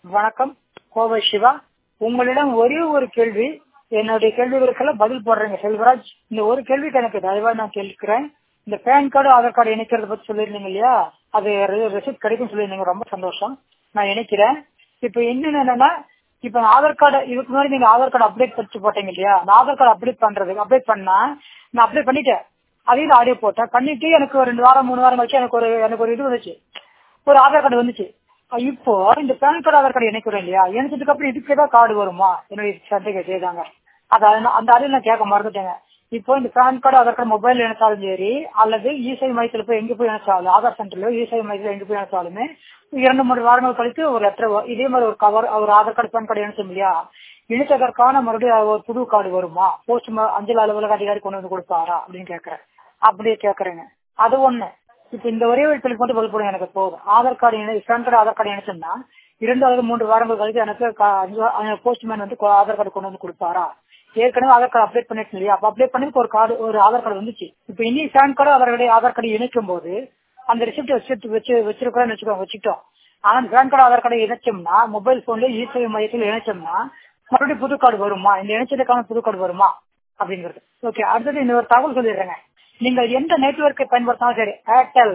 வணக்கம், கோவை சிவா. உங்களிடம் ஒரே ஒரு கேள்வி. என்னுடைய கேள்விகளுக்கெல்லாம் பதில் போடுறேங்க செல்வராஜ். இந்த ஒரு கேள்விக்கு எனக்கு தயவா நான் கேட்கிறேன். இந்த பேன் கார்டு ஆதார் கார்டு இணைக்கிறத பத்தி சொல்லியிருந்தீங்க இல்லையா, அது ரெசிப்ட் கிடைக்கும் சொல்லியிருந்தீங்க. ரொம்ப சந்தோஷம், நான் இணைக்கிறேன். இப்ப என்னன்னா, இப்ப ஆதார் கார்டு இதுக்கு முன்னாடி நீங்க ஆதார் கார்டு அப்டேட் பண்ணி போட்டீங்க இல்லையா, அந்த ஆதார் கார்டு அப்டேட் பண்ணா நான் அப்டேட் பண்ணிட்டேன். அதையும் ஆடியோ போட்டேன் பண்ணிட்டு எனக்கு ஒரு 2 வாரம் 3 வாரம் கழிச்சு எனக்கு ஒரு இது வந்துச்சு, ஒரு ஆதார் கார்டு வந்துச்சு. இப்போ இந்த பேன் கார்டு ஆதார் கார்டு இணைக்கிறோம் இல்லையா, இணைச்சதுக்கு அப்புறம் இதுக்கு ஏதாவது கார்டு வருமா? என்னுடைய சந்தேகம் செய்தாங்க. அந்த அறிவு நான் கேட்க மறந்துட்டேங்க. இப்போ இந்த PAN card Aadhaar card mobile இணைச்சாலும் சரி, அல்லது இசேவை மையத்துல போய் எங்க போய் இணைச்சாலும், ஆதார் சென்டர்ல இசேவை மையத்துல எங்க போய் இணைச்சாலுமே 2-3 வாரங்கள் கழித்து ஒரு லெட்டர், இதே மாதிரி ஒரு கவர், ஒரு ஆதார் கார்டு பேன் கார்டு இணைச்சோம் இல்லையா, இணைச்சதற்கான மறுபடியும் ஒரு புது கார்டு வருமா? போஸ்ட் அஞ்சல் அலுவலக அதிகாரி கொண்டு வந்து கொடுப்பாரா அப்படின்னு கேட்கறேன். அப்படியே கேட்கறேங்க. அது ஒண்ணு. இப்ப இந்த ஒரே ஒரு கேள்வி மட்டும் பதில் போடுங்க, எனக்கு போதும். Aadhaar card PAN card Aadhaar card இணைச்சோம்னா 2 அல்லது 3 வாரங்கள் கழித்து எனக்கு போஸ்ட்மேன் வந்து ஆதார் கார்டு கொண்டு வந்து கொடுப்பாரா? ஏற்கனவே ஆதார் கார்டு அப்டேட் பண்ணிட்டு இல்லையா, அப்ப அப்டேட் பண்ணி ஒரு ஆதார் கார்டு வந்துச்சு. இப்ப இனி பேன் கார்டு ஆதார் கார்டு இணைக்கும் போது அந்த ரிசிப்ட் வச்சுக்கிட்டோம். ஆனா பேன் கார்டு ஆதார் கார்டு இணைச்சோம்னா மொபைல் போன்ல இசேவை மையத்தில் இணைச்சோம்னா மறுபடியும் புது கார்டு வருமா? இந்த இணைச்சதுக்கான புது கார்டு வருமா அப்படிங்கிறது. ஓகே, அடுத்தது இன்னொரு தகவல் சொல்லிடுறேங்க. நீங்கள் எந்த நெட்வொர்க்கை பயன்படுத்தினாலும் சரி, ஏர்டெல்,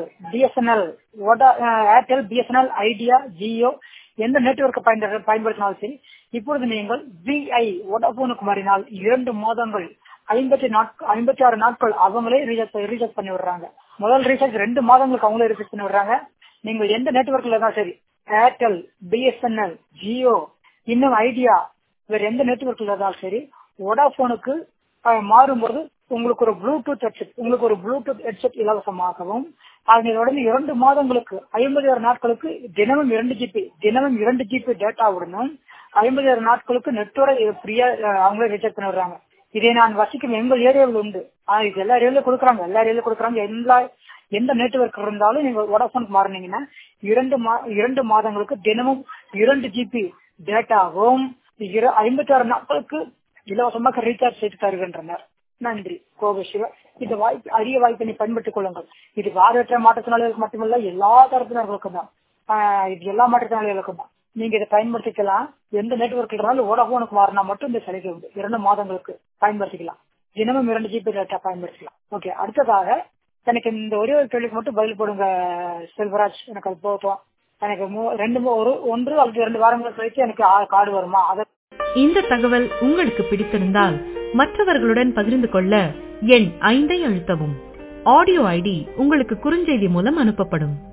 பிஎஸ்என்எல், ஐடியா, ஜியோ, எந்த நெட்வொர்க்கை பயன்படுத்தினாலும் சரி, இப்பொழுது நீங்கள் விஐ வோடாபோனுக்கு மாறினால் 2 மாதங்கள் 56 நாட்கள் அவங்களே ரீசார்ஜ் பண்ணி விடுறாங்க. முதல் ரீசார்ஜ் 2 மாதங்களுக்கு அவங்களே ரீசார்ஜ் பண்ணி விடுறாங்க. நீங்கள் எந்த நெட்வொர்க்ல இருந்தாலும் சரி, ஏர்டெல், பிஎஸ்என்எல், ஜியோ, இன்னும் ஐடியா, வேற எந்த நெட்வொர்க்ல இருந்தாலும் சரி, வோடாபோனுக்கு மாறும்போது உங்களுக்கு ஒரு ப்ளூடூத் ஹெட்செட் இலவசமாகவும், அதனுடன் 2 மாதங்களுக்கு 56 நாட்களுக்கு தினமும் 2 ஜிபி டேட்டாவுடனும் 56 நாட்களுக்கு நெட்டோட ஃப்ரீயா அவங்களே ரீசார்ஜ் பண்ணி விடுறாங்க. இதை நான் வசிக்கும் எங்கள் ஏரியாவில் உண்டு. இது எல்லா ஏரியாவிலும் கொடுக்குறாங்க. எந்த நெட்வொர்க் இருந்தாலும் நீங்க வோடாபோனுக்கு மாறினீங்கன்னா 2 மாதங்களுக்கு தினமும் 2 ஜிபி டேட்டாவும் 56 நாட்களுக்கு இலவசமாக ரீசார்ஜ் செய்து தருகின்றனர். நன்றி, கோவை சிவா. இந்த அரிய வாய்ப்பினை பயன்படுத்திக் கொள்ளுங்கள். இது பார்வையற்ற மாற்றுத்திறனாளிகளுக்கு மட்டுமல்ல, எல்லா தரப்பினர்களுக்கும் தான். இது எல்லா மாற்றுத்திறனாளிகளுக்கும் தான். நீங்க இதை பயன்படுத்திக்கலாம். எந்த நெட்வொர்க் இருந்தாலும் வோடாபோனுக்கு மாறினா மட்டும் இந்த சலுகை உண்டு. 2 மாதங்களுக்கு பயன்படுத்திக்கலாம். தினமும் 2 ஜிபி டேட்டா பயன்படுத்திக்கலாம். ஓகே, அடுத்ததாக எனக்கு இந்த ஒரே ஒரு கேள்விக்கு மட்டும் பதில் போடுங்க செல்வராஜ். எனக்கு அது போதும். எனக்கு 1 அல்லது 2 வாரங்கள் கழிச்சு எனக்கு கார்டு வருமா? இந்த தகவல் உங்களுக்கு பிடித்திருந்தால் மற்றவர்களுடன் பகிர்ந்து கொள்ள எண் 5 அழுத்தவும். ஆடியோ ஐடி உங்களுக்கு குறுஞ்செய்தி மூலம் அனுப்பப்படும்.